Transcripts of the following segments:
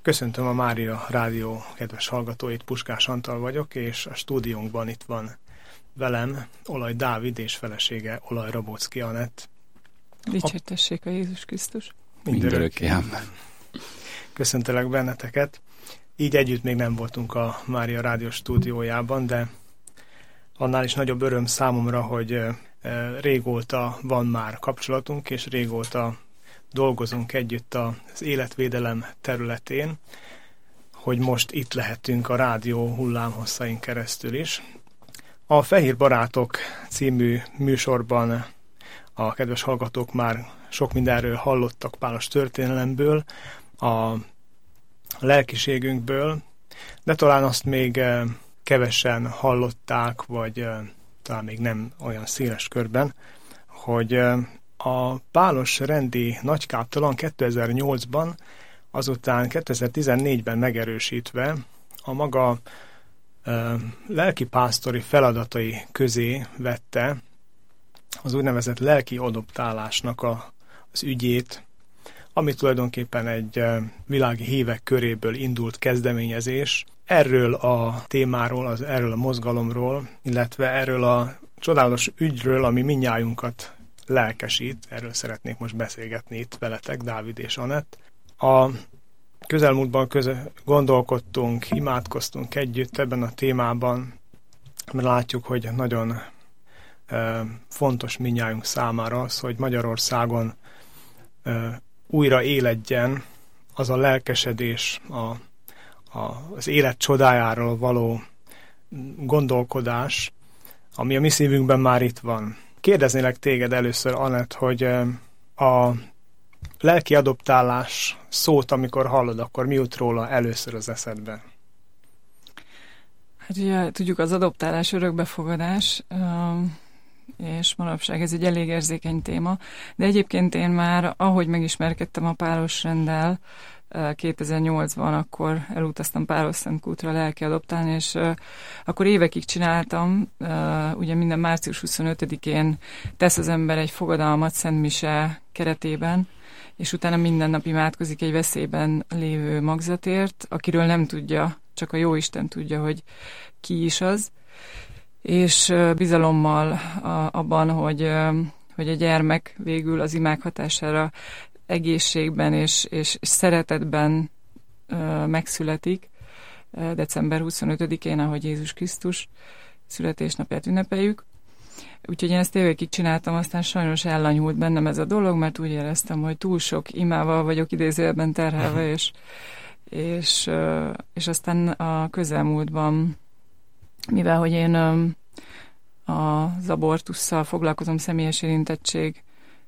Köszöntöm a Mária Rádió kedves hallgatóit, Puskás Antal vagyok, és a stúdiónkban itt van velem Olaj Dávid és felesége Olaj Rabóczky Anett. Dicsértessék a Jézus Krisztus. Mindörökké. Köszöntelek benneteket. Így együtt még nem voltunk a Mária Rádió stúdiójában, de annál is nagyobb öröm számomra, hogy régóta van már kapcsolatunk, és régóta dolgozunk együtt az életvédelem területén, hogy most itt lehetünk a rádió hullámhosszain keresztül is. A Fehér Barátok című műsorban a kedves hallgatók már sok mindenről hallottak, pálos történelemből, a lelkiségünkből, de talán azt még kevesen hallották, vagy talán még nem olyan széles körben, hogy a pálos rendi nagykáptalan 2008-ban, azután 2014-ben megerősítve a maga lelkipásztori feladatai közé vette az úgynevezett lelki adoptálásnak az ügyét, ami tulajdonképpen egy világi hívek köréből indult kezdeményezés. Erről a témáról, erről a mozgalomról, illetve erről a csodálatos ügyről, ami mindnyájunkat lelkesít, erről szeretnék most beszélgetni itt veletek, Dávid és Anett. A közelmúltban gondolkodtunk, imádkoztunk együtt ebben a témában, mert látjuk, hogy nagyon fontos mindnyájunk számára az, hogy Magyarországon újra éledjen az a lelkesedés, az élet csodájáról való gondolkodás, ami a mi szívünkben már itt van. Kérdeznélek téged először, Anett, hogy a lelki adoptálás szót, amikor hallod, akkor mi jut róla először az eszedbe? Hát ugye tudjuk, az adoptálás örökbefogadás, és manapság ez egy elég érzékeny téma, de egyébként én már, ahogy megismerkedtem a pálos renddel, 2008-ban akkor elutaztam Pálos-Szentkútra lelki adoptálni, és akkor évekig csináltam, ugye minden március 25-én tesz az ember egy fogadalmat Szent Mise keretében, és utána minden nap imádkozik egy veszélyben lévő magzatért, akiről nem tudja, csak a Jóisten tudja, hogy ki is az, és bizalommal abban, hogy a gyermek végül az imák hatására egészségben és szeretetben megszületik december 25-én, ahogy Jézus Krisztus születésnapját ünnepeljük. Úgyhogy én ezt évekig csináltam, aztán sajnos ellanyult bennem ez a dolog, mert úgy éreztem, hogy túl sok imával vagyok idézőjelben terhelve, és aztán a közelmúltban, mivel hogy én az abortusszal foglalkozom személyes érintettség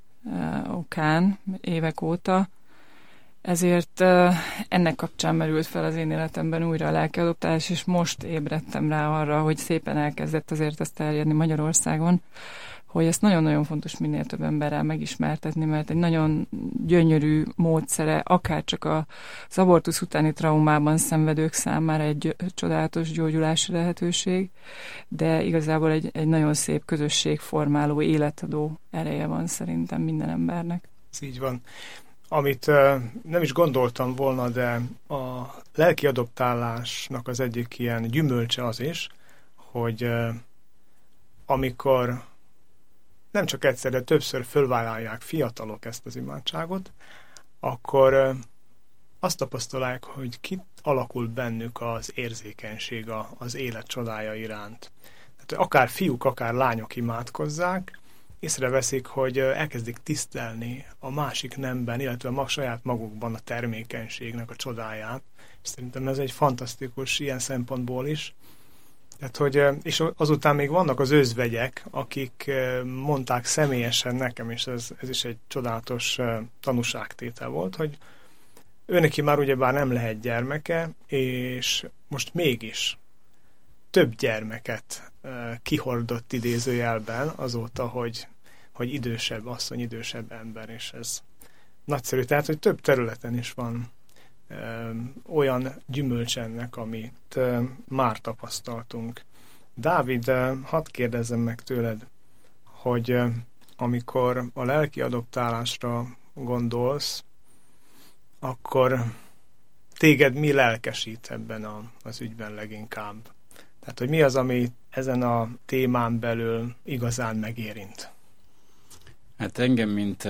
okán évek óta, ezért ennek kapcsán merült fel az én életemben újra a lelkiadoptálás, és most ébredtem rá arra, hogy szépen elkezdett azért ezt terjedni Magyarországon, hogy ezt nagyon-nagyon fontos minél több emberrel megismertetni, mert egy nagyon gyönyörű módszere, akár csak az abortusz utáni traumában szenvedők számára egy csodálatos gyógyulási lehetőség, de igazából egy nagyon szép közösségformáló, életadó ereje van szerintem minden embernek. Ez így van. Amit nem is gondoltam volna, de a lelki adoptálásnak az egyik ilyen gyümölcse az is, hogy amikor nem csak egyszer, de többször fölvállalják fiatalok ezt az imádságot, akkor azt tapasztalják, hogy ki alakul bennük az érzékenység az élet csodája iránt. Tehát akár fiúk, akár lányok imádkozzák, észreveszik, hogy elkezdik tisztelni a másik nemben, illetve a saját magukban a termékenységnek a csodáját. És szerintem ez egy fantasztikus ilyen szempontból is. Tehát, hogy, és azután még vannak az özvegyek, akik mondták személyesen nekem, és ez is egy csodálatos tanúságtétel volt, hogy őneki már ugyebár nem lehet gyermeke, és most mégis több gyermeket kihordott idézőjelben azóta, hogy idősebb asszony, idősebb ember, és ez nagyszerű. Tehát, hogy több területen is van olyan gyümölcs ennek, amit már tapasztaltunk. Dávid, hadd kérdezzem meg tőled, hogy amikor a lelki adoptálásra gondolsz, akkor téged mi lelkesít ebben az ügyben leginkább? Tehát, hogy mi az, ami ezen a témán belül igazán megérint? Hát engem,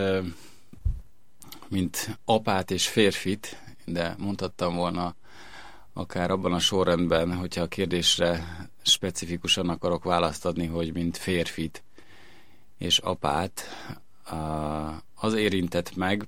mint apát és férfit, de mondhattam volna akár abban a sorrendben, hogyha a kérdésre specifikusan akarok választ adni, hogy mint férfit és apát, az érintett meg,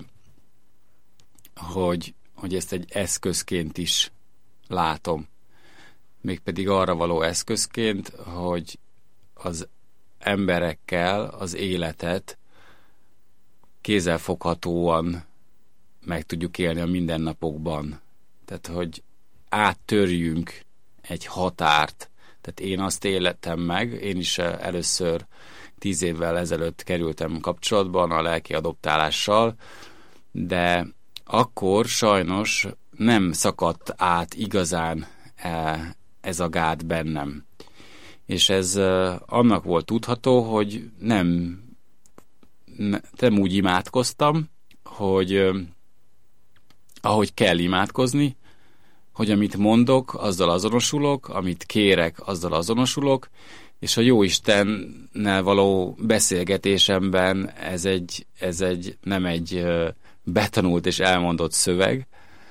hogy ezt egy eszközként is látom. Mégpedig arra való eszközként, hogy az emberekkel az életet kézzelfoghatóan meg tudjuk élni a mindennapokban. Tehát, hogy áttörjünk egy határt. Tehát én azt életem meg, én is először 10 évvel ezelőtt kerültem kapcsolatban a lelki adoptálással, de akkor sajnos nem szakadt át igazán ez a gát bennem. És ez annak volt tudható, hogy nem úgy imádkoztam, hogy ahogy kell imádkozni, hogy amit mondok, azzal azonosulok, amit kérek, azzal azonosulok, és a Jóistennel való beszélgetésemben ez nem egy betanult és elmondott szöveg,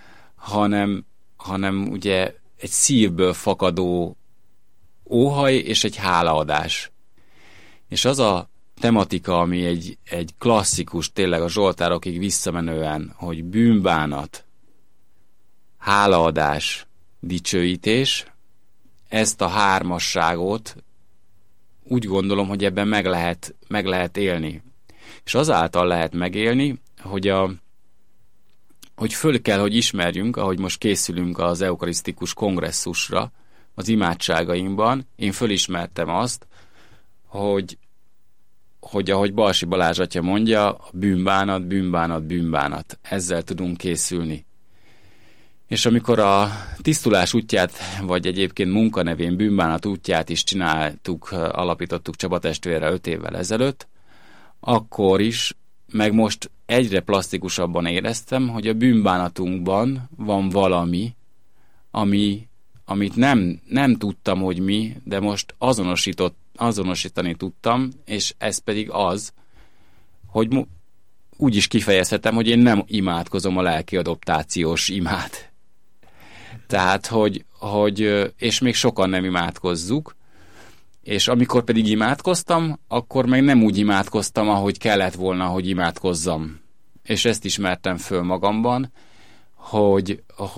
hanem ugye egy szívből fakadó óhaj és egy hálaadás. És az a tematika, ami egy klasszikus, tényleg a zsoltárokig visszamenően, hogy bűnbánat, hálaadás, dicsőítés, ezt a hármasságot úgy gondolom, hogy ebben meg lehet élni. És azáltal lehet megélni, hogy föl kell, hogy ismerjünk, ahogy most készülünk az eukarisztikus kongresszusra, az imádságainkban, én fölismertem azt, hogy ahogy Balsi Balázs atya mondja, bűnbánat, bűnbánat, bűnbánat. Ezzel tudunk készülni. És amikor a tisztulás útját, vagy egyébként munkanevén bűnbánat útját is alapítottuk Csaba testvérrel 5 évvel ezelőtt, akkor is, meg most egyre plastikusabban éreztem, hogy a bűnbánatunkban van valami, amit nem tudtam, hogy mi, de most azonosítani tudtam, és ez pedig az, hogy úgy is kifejezhetem, hogy én nem imádkozom a lelki adoptációs imát. Tehát, hogy és még sokan nem imádkozzuk, és amikor pedig imádkoztam, akkor meg nem úgy imádkoztam, ahogy kellett volna, hogy imádkozzam. És ezt ismertem föl magamban, hogy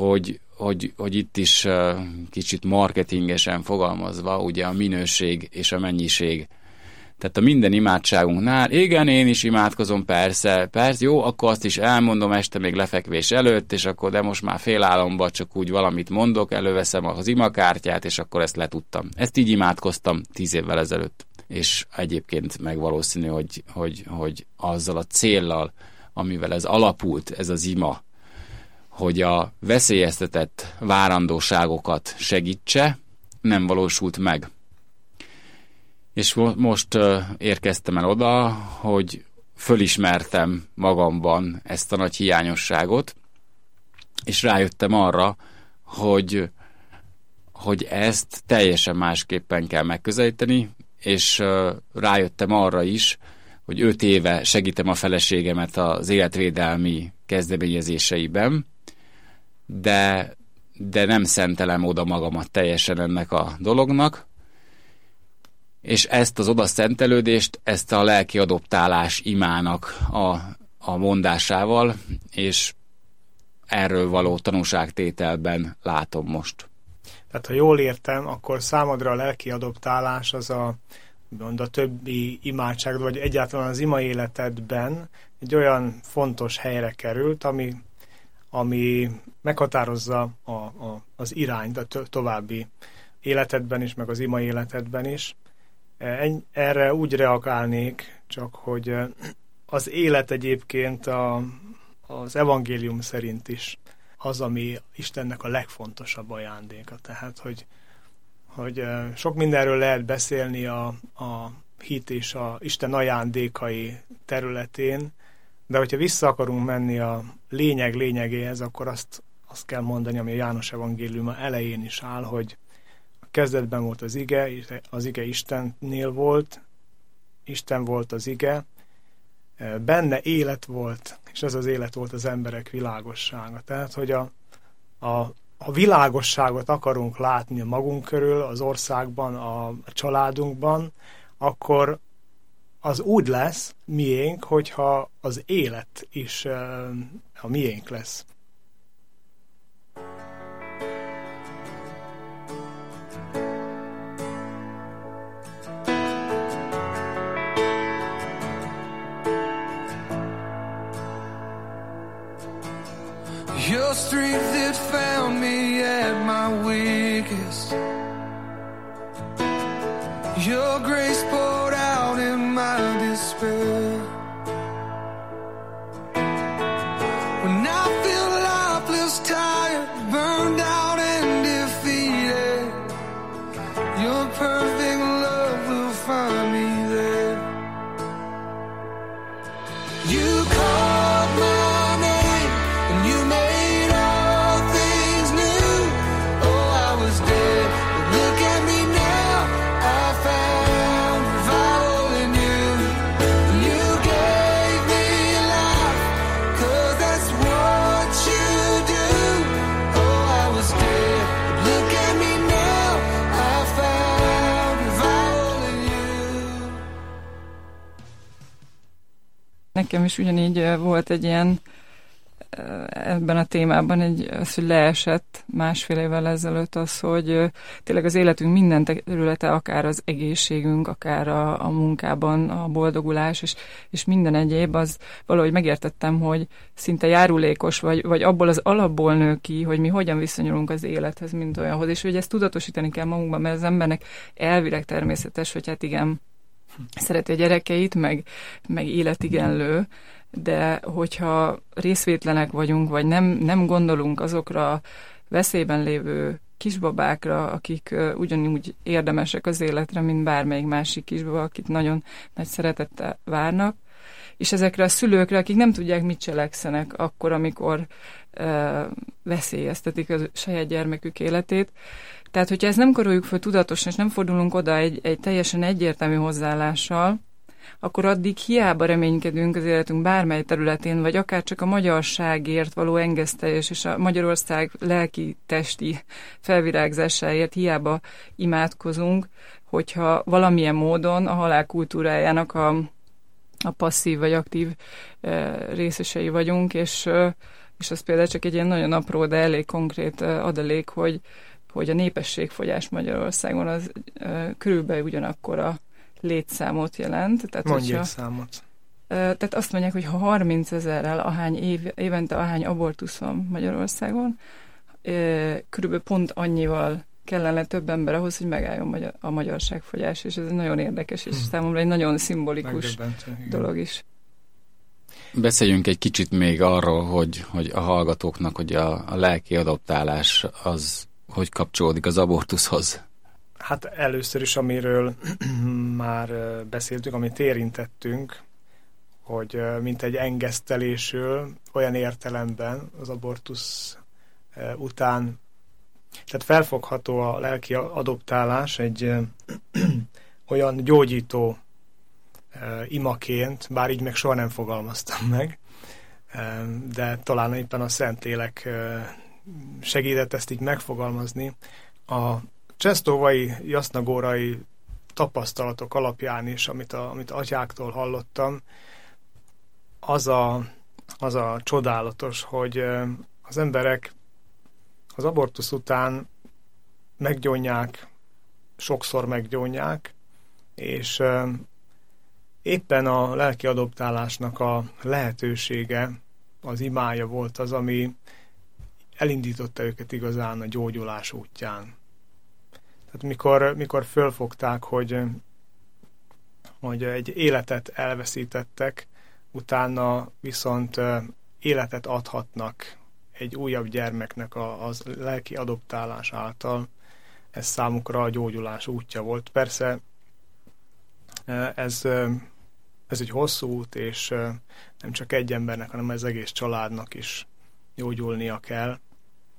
itt is kicsit marketingesen fogalmazva, ugye a minőség és a mennyiség. Tehát a minden imádságunknál, igen, én is imádkozom, persze, jó, akkor azt is elmondom este még lefekvés előtt, és akkor de most már félálomba csak úgy valamit mondok, előveszem az imakártyát, és akkor ezt letudtam. Ezt így imádkoztam 10 évvel ezelőtt. És egyébként meg valószínű, hogy azzal a céllal, amivel ez alapult, ez az ima, hogy a veszélyeztetett várandóságokat segítse, nem valósult meg. És most érkeztem el oda, hogy fölismertem magamban ezt a nagy hiányosságot, és rájöttem arra, hogy ezt teljesen másképpen kell megközelíteni, és rájöttem arra is, hogy 5 éve segítem a feleségemet az életvédelmi kezdeményezéseiben, de nem szentelem oda magamat teljesen ennek a dolognak, és ezt az odaszentelődést, ezt a lelki adoptálás imának a mondásával, és erről való tanúságtételben látom most. Tehát, ha jól értem, akkor számodra a lelki adoptálás az a többi imádság, vagy egyáltalán az ima életedben egy olyan fontos helyre került, ami meghatározza az irányt a további életedben is, meg az ima életedben is. Erre úgy reagálnék, csak hogy az élet egyébként az evangélium szerint is az, ami Istennek a legfontosabb ajándéka. Tehát, hogy sok mindenről lehet beszélni a hit és a Isten ajándékai területén, de hogyha vissza akarunk menni a lényegéhez, akkor azt azt kell mondani, ami a János evangéliuma elején is áll, hogy a kezdetben volt az ige Istennél volt, Isten volt az ige, benne élet volt, és ez az élet volt az emberek világossága. Tehát, hogy a világosságot akarunk látni magunk körül, az országban, a családunkban, akkor az úgy lesz miénk, hogyha az élet is a miénk lesz. Your strength that found me at my weakest. Your grace poured out in my despair. When I feel lifeless, tired, burned out and defeated, your perfect love will find me there. You called my name and you made all things new. Oh, I was dead, but look at me now. I found revival in you. You gave me life, 'cause that's what you do. Oh, I was dead, but look at me now. I found revival in you. Nekem is ugyanígy volt egy ilyen, ebben a témában az, hogy leesett másfél évvel ezelőtt az, hogy tényleg az életünk minden területe, akár az egészségünk, akár a munkában a boldogulás, és minden egyéb, az valahogy megértettem, hogy szinte járulékos, vagy abból az alapból nő ki, hogy mi hogyan viszonyulunk az élethez, mint olyanhoz, és hogy ezt tudatosítani kell magunkban, mert az embernek elvileg természetes, hogy hát igen, szereti a gyerekeit, meg életigenlő, de hogyha részvétlenek vagyunk, vagy nem gondolunk azokra a veszélyben lévő kisbabákra, akik ugyanúgy érdemesek az életre, mint bármelyik másik kisbaba, akit nagyon nagy szeretettel várnak, és ezekre a szülőkre, akik nem tudják, mit cselekszenek akkor, amikor veszélyeztetik a saját gyermekük életét. Tehát, hogyha ezt nem karoljuk fel tudatosan, és nem fordulunk oda egy teljesen egyértelmű hozzáállással, akkor addig hiába reménykedünk az életünk bármely területén, vagy akár csak a magyarságért való engesztelés és a Magyarország lelki-testi felvirágzásáért hiába imádkozunk, hogyha valamilyen módon a halál kultúrájának a passzív vagy aktív részesei vagyunk, és az például csak egy ilyen nagyon apró, de elég konkrét adalék, hogy a népességfogyás Magyarországon az körülbelül ugyanakkor a létszámot jelent. Tehát, mondj egy számot. Tehát azt mondják, hogy ha 30 000-rel évente ahány abortusz van Magyarországon, körülbelül pont annyival kellene több ember ahhoz, hogy megálljon a magyarságfogyás, és ez nagyon érdekes, és számomra egy nagyon szimbolikus dolog is. Beszéljünk egy kicsit még arról, hogy a hallgatóknak, hogy a lelki adoptálás az hogy kapcsolódik az abortuszhoz. Hát először is, amiről már beszéltünk, amit érintettünk, hogy mint egy engesztelésről, olyan értelemben az abortusz után, tehát felfogható a lelki adoptálás egy olyan gyógyító imaként, bár így meg soha nem fogalmaztam meg, de talán éppen a Szentlélek segített ezt így megfogalmazni. A csesztóvai, jasznagórai tapasztalatok alapján is, amit atyáktól hallottam, az a csodálatos, hogy az emberek az abortusz után meggyónják, sokszor meggyónják, és éppen a lelki adoptálásnak a lehetősége, az imája volt az, ami elindította őket igazán a gyógyulás útján. Tehát mikor fölfogták, hogy egy életet elveszítettek, utána viszont életet adhatnak egy újabb gyermeknek a lelki adoptálás által, ez számukra a gyógyulás útja volt. Persze ez egy hosszú út, és nem csak egy embernek, hanem az egész családnak is gyógyulnia kell.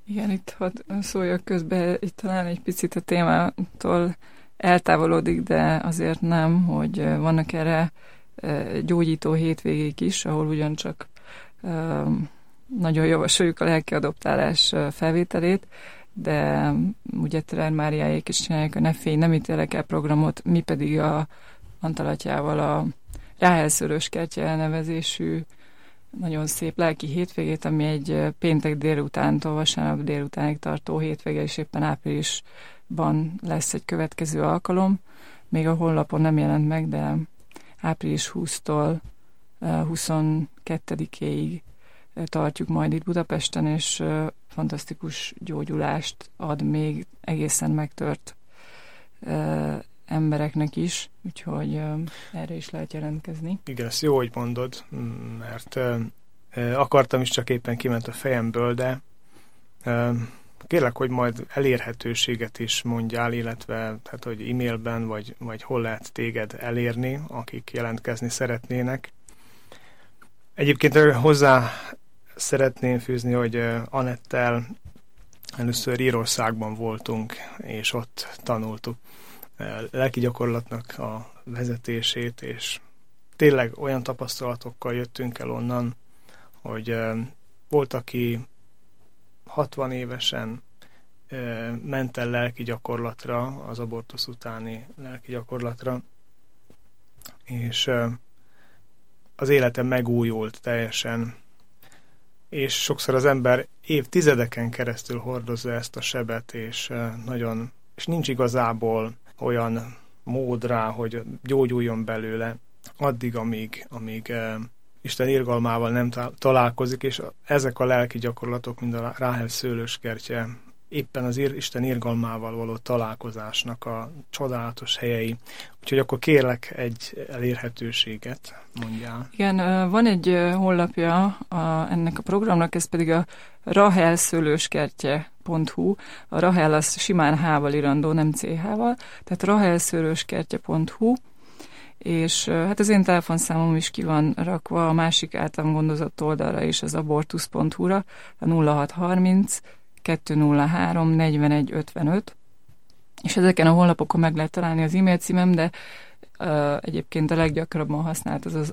Igen, itt szóljak közben, itt talán egy picit a témától eltávolodik, de azért nem, hogy vannak erre gyógyító hétvégék is, ahol ugyancsak nagyon javasoljuk a lelkiadoptálás felvételét, de ugye Terán Máriáék is csinálják a Ne félj, nem ítélek el programot, mi pedig a Antalatyával a Ráhel Szőlőskertje elnevezésű nagyon szép lelki hétvégét, ami egy péntek délutántól vasárnap délutánig tartó hétvége, és éppen áprilisban lesz egy következő alkalom. Még a honlapon nem jelent meg, de április 20-tól 22-ig tartjuk majd itt Budapesten, és fantasztikus gyógyulást ad még egészen megtört embereknek is, úgyhogy erre is lehet jelentkezni. Igen, ezt jó, hogy mondod, mert akartam is, csak éppen kiment a fejemből, de kérlek, hogy majd elérhetőséget is mondjál, illetve hát, hogy e-mailben, vagy hol lehet téged elérni, akik jelentkezni szeretnének. Egyébként hozzá szeretném fűzni, hogy Anettel először Írországban voltunk, és ott tanultuk lelki gyakorlatnak a vezetését, és tényleg olyan tapasztalatokkal jöttünk el onnan, hogy volt, aki 60 évesen ment el lelki gyakorlatra, az abortusz utáni lelki gyakorlatra, és az élete megújult teljesen, és sokszor az ember évtizedeken keresztül hordozza ezt a sebet, és nincs igazából olyan mód rá, hogy gyógyuljon belőle, addig, amíg Isten irgalmával nem találkozik, és ezek a lelki gyakorlatok, mint a Ráhel Szőlőskertje, éppen az Isten irgalmával való találkozásnak a csodálatos helyei. Úgyhogy akkor kérlek egy elérhetőséget mondjál. Igen, van egy honlapja ennek a programnak, ez pedig a rahelszőlőskertje.hu. A Rahel az simán H-val irandó, nem CH-val, tehát rahelszőlőskertje.hu, és hát az én telefonszámom is ki van rakva a másik általam gondozott oldalra is, az abortusz.hu-ra, a 0630 203 41 55, és ezeken a honlapokon meg lehet találni az e-mail címem, de egyébként a leggyakrabban használt az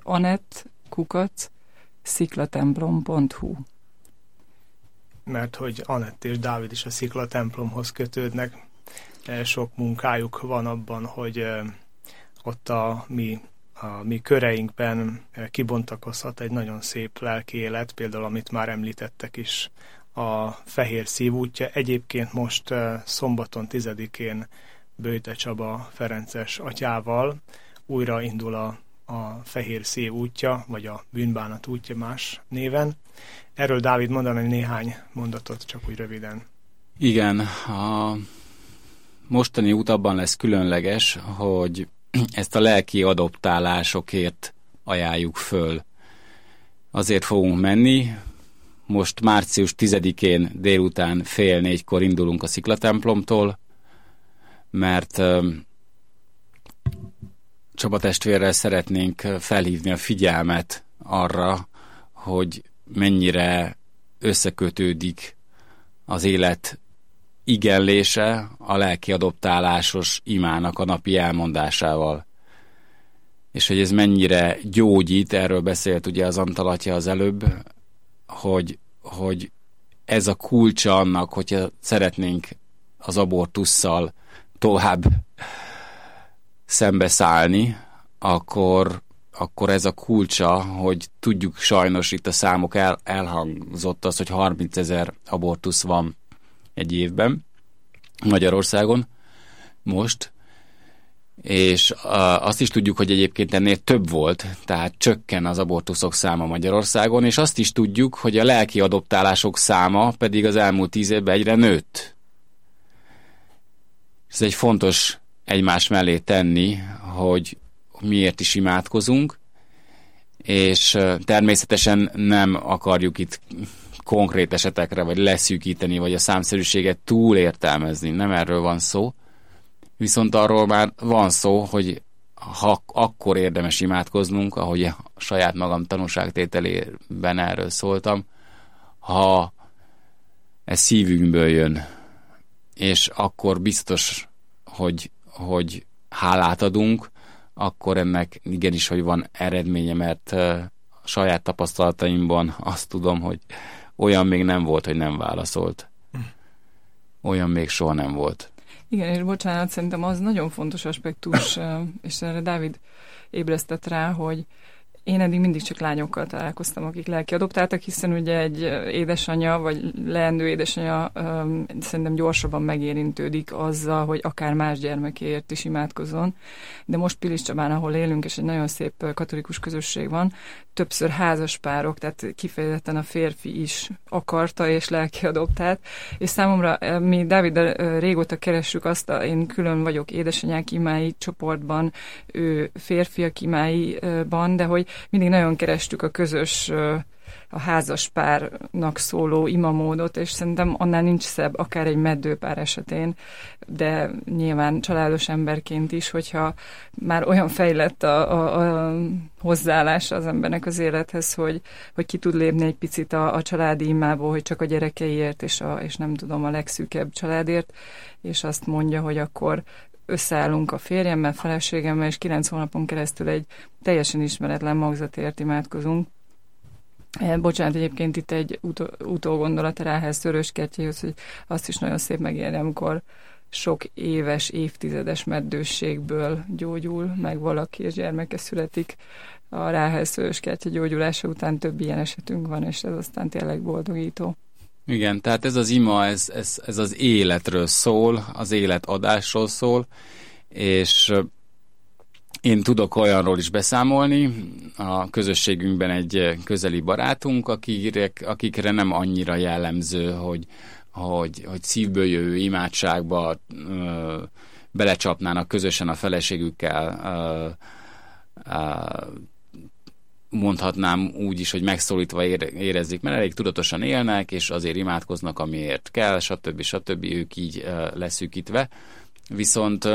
anett@sziklatemplom.hu. Mert hogy Anett és Dávid is a Sziklatemplomhoz kötődnek, sok munkájuk van abban, hogy ott a mi köreinkben kibontakozhat egy nagyon szép lelki élet, például amit már említettek is, a Fehér Szív útja. Egyébként most szombaton 10-én Böjte Csaba ferences atyával újra indul a Fehér Szív útja, vagy a Bűnbánat útja más néven. Erről Dávid mondani néhány mondatot, csak úgy röviden. Igen, a mostani út abban lesz különleges, hogy ezt a lelki adoptálásokért ajánljuk föl. Azért fogunk menni. Most március 10-én délután 3:30 indulunk a Sziklatemplomtól, mert Csaba testvérrel szeretnénk felhívni a figyelmet arra, hogy mennyire összekötődik az élet igenlése a lelki adoptálásos imának a napi elmondásával. És hogy ez mennyire gyógyít, erről beszélt ugye az Antalatya az előbb, hogy ez a kulcsa annak, hogyha szeretnénk az abortusszal tovább szembeszállni, akkor ez a kulcsa, hogy tudjuk, sajnos itt a számok elhangzott az, hogy 30 000 abortusz van egy évben Magyarországon most, és azt is tudjuk, hogy egyébként ennél több volt, tehát csökken az abortuszok száma Magyarországon, és azt is tudjuk, hogy a lelki adoptálások száma pedig az elmúlt 10 évben egyre nőtt. Ez egy fontos egymás mellé tenni, hogy miért is imádkozunk, és természetesen nem akarjuk itt konkrét esetekre, vagy leszűkíteni, vagy a számszerűséget túl értelmezni, nem erről van szó. Viszont arról már van szó, hogy akkor érdemes imádkoznunk, ahogy a saját magam tanúságtételében erről szóltam, ha ez szívünkből jön, és akkor biztos, hogy hálát adunk, akkor ennek igenis, hogy van eredménye, mert a saját tapasztalataimban azt tudom, hogy olyan még nem volt, hogy nem válaszolt. Olyan még soha nem volt. Igen, és bocsánat, szerintem az nagyon fontos aspektus, és erre Dávid ébresztett rá, hogy én eddig mindig csak lányokkal találkoztam, akik lelki adoptáltak, hiszen ugye egy édesanyja, vagy leendő édesanyja szerintem gyorsabban megérintődik azzal, hogy akár más gyermekéért is imádkozzon. De most Pilis Csabán, ahol élünk, és egy nagyon szép katolikus közösség van, többször házas párok, tehát kifejezetten a férfi is akarta és lelki adoptált. És számomra, mi Dáviddal régóta keressük azt, én külön vagyok édesanyák imái csoportban, ő férfiak imáiban, de hogy mindig nagyon kerestük a közös, a házas párnak szóló imamódot, és szerintem annál nincs szebb, akár egy meddőpár esetén, de nyilván családos emberként is, hogyha már olyan fejlett a hozzáállása az embernek az élethez, hogy ki tud lépni egy picit a családi imából, hogy csak a gyerekeiért, és nem tudom, a legszűkebb családért, és azt mondja, hogy akkor összeállunk a férjemmel, feleségemmel, és 9 hónapon keresztül egy teljesen ismeretlen magzatért imádkozunk. Bocsánat, egyébként itt egy utógondolat Ráhel Szöröskertjéhoz, hogy azt is nagyon szép megélni, amikor sok éves, évtizedes meddősségből gyógyul meg valaki, és gyermeke születik. A Ráhel Szöröskertje gyógyulása után több ilyen esetünk van, és ez aztán tényleg boldogító. Igen, tehát ez az ima, ez az életről szól, az életadásról szól, és én tudok olyanról is beszámolni, a közösségünkben egy közeli barátunk, akikre nem annyira jellemző, hogy szívből jövő imádságba belecsapnának közösen a feleségükkel, mondhatnám úgy is, hogy megszólítva érezzék, mert elég tudatosan élnek, és azért imádkoznak, amiért kell, stb. Ők így leszűkítve. Viszont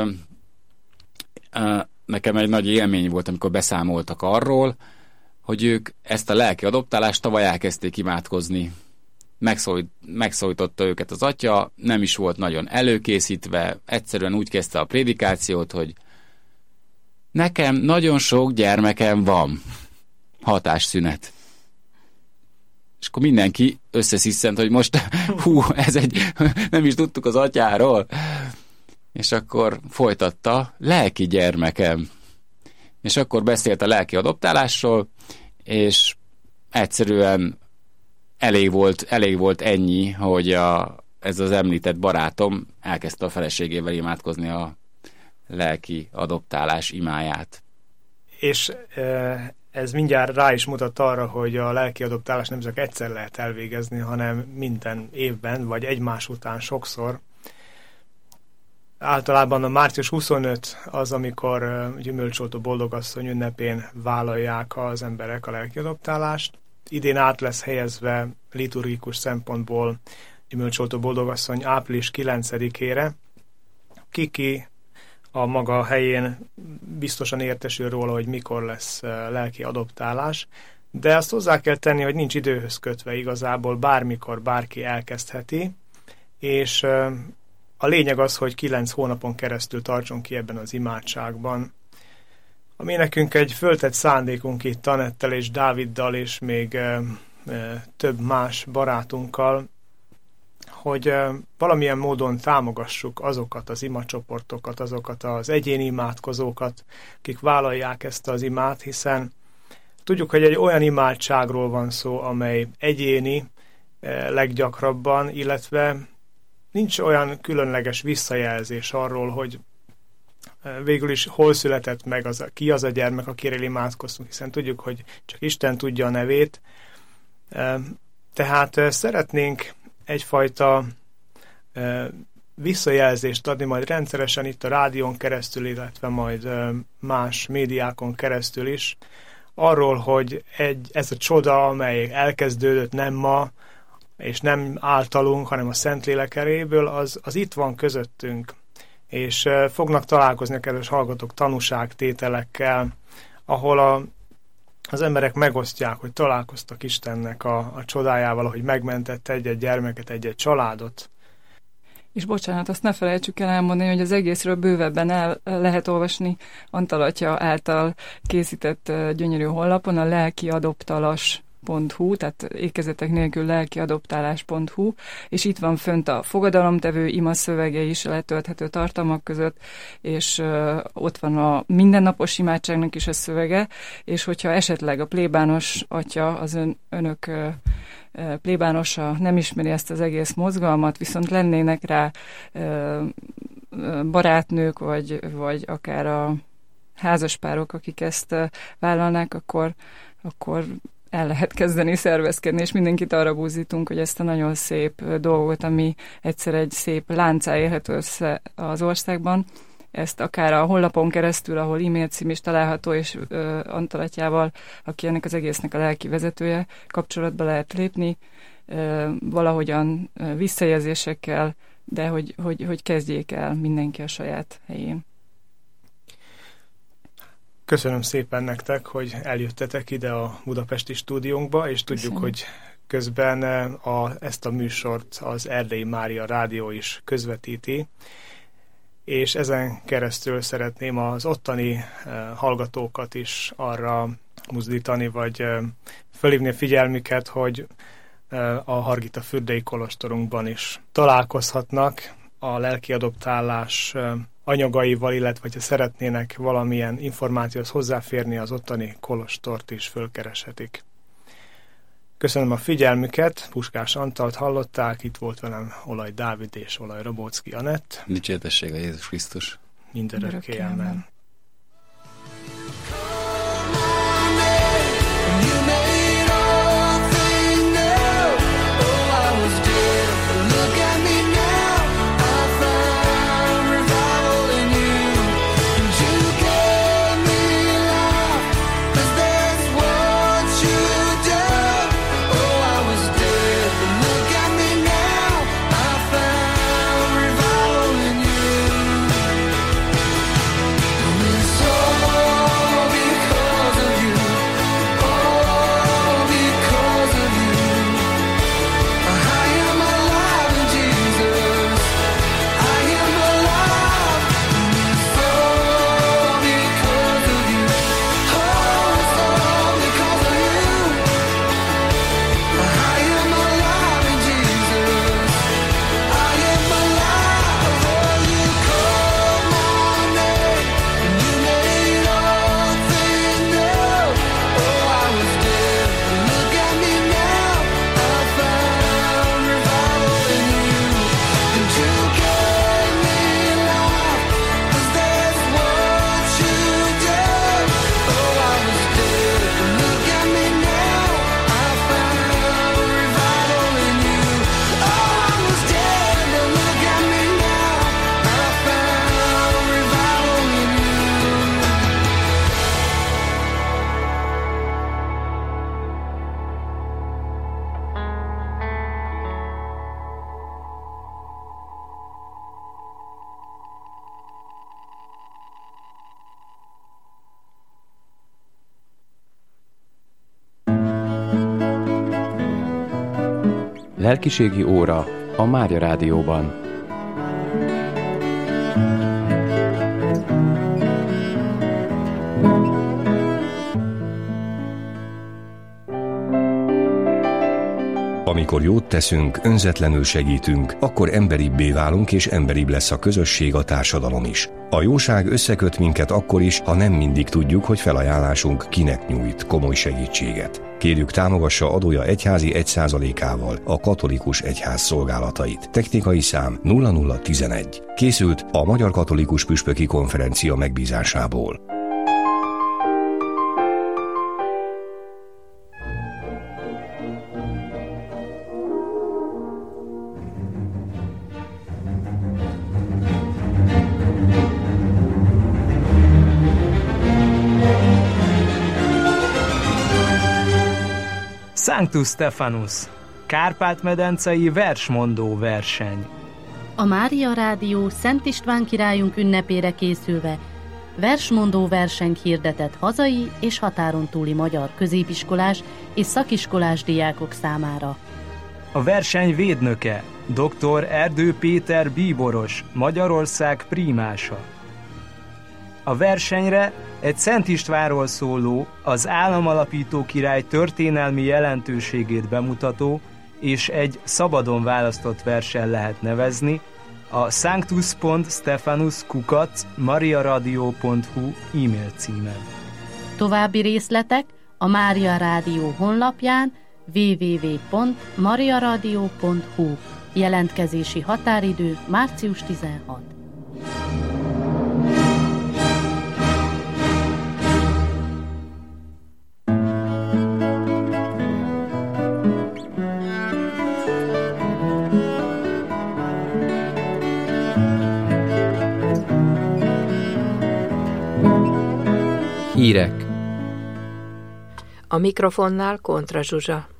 nekem egy nagy élmény volt, amikor beszámoltak arról, hogy ők ezt a lelki adoptálást tavaly elkezdték imádkozni. Megszólította őket az atya, nem is volt nagyon előkészítve, egyszerűen úgy kezdte a prédikációt, hogy nekem nagyon sok gyermekem van. Hatásszünet. És akkor mindenki összesziszent, hogy most nem is tudtuk az atyáról. És akkor folytatta, lelki gyermekem. És akkor beszélt a lelki adoptálásról, és egyszerűen elég volt ennyi, hogy ez az említett barátom elkezdte a feleségével imádkozni a lelki adoptálás imáját. És ez mindjárt rá is mutat arra, hogy a lelki adoptálás nem csak egyszer lehet elvégezni, hanem minden évben, vagy egymás után sokszor. Általában a március 25 az, amikor Gyümölcsoltó Boldogasszony ünnepén vállalják az emberek a lelki adoptálást. Idén át lesz helyezve liturgikus szempontból Gyümölcsoltó Boldogasszony április 9-ére. Kiki a maga helyén biztosan értesül róla, hogy mikor lesz lelki adoptálás, de azt hozzá kell tenni, hogy nincs időhöz kötve igazából, bármikor bárki elkezdheti, és a lényeg az, hogy 9 hónapon keresztül tartson ki ebben az imádságban. Ami nekünk egy föltett szándékunk itt Anettel és Dáviddal, és még több más barátunkkal, hogy valamilyen módon támogassuk azokat az imacsoportokat, azokat az egyéni imádkozókat, akik vállalják ezt az imát, hiszen tudjuk, hogy egy olyan imádságról van szó, amely egyéni leggyakrabban, illetve nincs olyan különleges visszajelzés arról, hogy végül is hol született meg, ki az a gyermek, akire imádkoztunk, hiszen tudjuk, hogy csak Isten tudja a nevét. Tehát szeretnénk egyfajta visszajelzést adni majd rendszeresen itt a rádión keresztül, illetve majd más médiákon keresztül is, arról, hogy ez a csoda, amely elkezdődött nem ma, és nem általunk, hanem a Szentlélek erejéből, az itt van közöttünk, és fognak találkozni a kedves hallgatók tanúságtételekkel, ahol az emberek megosztják, hogy találkoztak Istennek a csodájával, hogy megmentette egy-egy gyermeket, egy-egy családot. És bocsánat, azt ne felejtsük el elmondani, hogy az egészről bővebben el lehet olvasni Antal atya által készített gyönyörű honlapon, a lelkiadoptalas.hu, tehát ékezetek nélkül lelkiadoptálás.hu, és itt van fönt a fogadalomtevő ima szövege is a letölthető tartalmak között, és ott van a mindennapos imádságnak is a szövege, és hogyha esetleg a plébános atya, az önök plébánosa nem ismeri ezt az egész mozgalmat, viszont lennének rá barátnők, vagy akár a házaspárok, akik ezt vállalnák, akkor el lehet kezdeni szervezkedni, és mindenkit arra buzdítunk, hogy ezt a nagyon szép dolgot, ami egyszer egy szép láncá érhető össze az országban, ezt akár a honlapon keresztül, ahol e-mail cím is található, és Antal atyával, aki ennek az egésznek a lelki vezetője, kapcsolatba lehet lépni, valahogyan visszajelzésekkel, de hogy kezdjék el mindenki a saját helyén. Köszönöm szépen nektek, hogy eljöttetek ide a budapesti stúdiónkba, és tudjuk, hogy közben ezt a műsort az Erdélyi Mária Rádió is közvetíti, és ezen keresztül szeretném az ottani hallgatókat is arra mozdítani, vagy fölhívni a figyelmüket, hogy a Hargitafürdei kolostorunkban is találkozhatnak a lelkiadoptálás anyagaival, illetve ha szeretnének valamilyen információhoz hozzáférni, az ottani kolostort is fölkereshetik. Köszönöm a figyelmüket, Puskás Antalt hallották, itt volt velem Olaj Dávid és Olaj Rabóczki Anett. Dicsértessége Jézus Krisztus. Mindörökké, amen. Lelkiségi óra a Mária Rádióban. Amikor jót teszünk, önzetlenül segítünk, akkor emberibbé válunk, és emberibb lesz a közösség, a társadalom is. A jóság összeköt minket akkor is, ha nem mindig tudjuk, hogy felajánlásunk kinek nyújt komoly segítséget. Kérjük, támogassa adója egyházi 1%-ával a katolikus egyház szolgálatait. Technikai szám 0011. Készült a Magyar Katolikus Püspöki Konferencia megbízásából. Sanctus Stephanus, Kárpát-medencei versmondó verseny. A Mária Rádió Szent István királyunk ünnepére készülve versmondó versenyt hirdetett hazai és határon túli magyar középiskolás és szakiskolás diákok számára. A verseny védnöke dr. Erdő Péter bíboros, Magyarország prímása. A versenyre egy Szent Istvánról szóló, az államalapító király történelmi jelentőségét bemutató és egy szabadon választott versen lehet nevezni a sanctus.stephanus@mariaradio.hu e-mail címen. További részletek a Mária Rádió honlapján www.mariaradio.hu. Jelentkezési határidő március 16. Hírek. A mikrofonnál Kontra Zsuzsa.